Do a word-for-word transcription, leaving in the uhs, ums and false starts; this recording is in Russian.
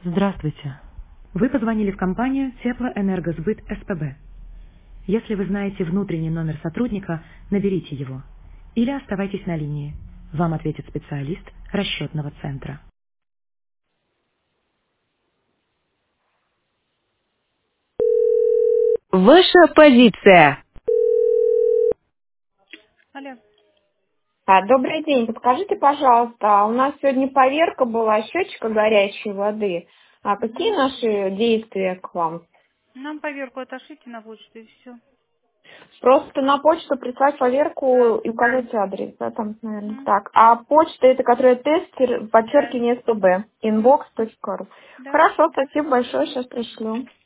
Здравствуйте. Вы позвонили в компанию Теплоэнергосбыт СПБ. Если вы знаете внутренний номер сотрудника, наберите его. Или оставайтесь на линии. Вам ответит специалист расчетного центра. Ваша позиция. Алло. А, добрый день. Подскажите, пожалуйста, у нас сегодня поверка была счетчика горячей воды. А какие Мгм. наши действия к вам? Нам поверку отошлите на почту и все. Просто на почту прислать поверку Да. и указать адрес, да, там, наверное, Мгм. так. А почта это, которая тестер, Да. подчеркивание СПБ, Мгм. inbox точка ру. Да. Хорошо, спасибо большое, сейчас пришлю.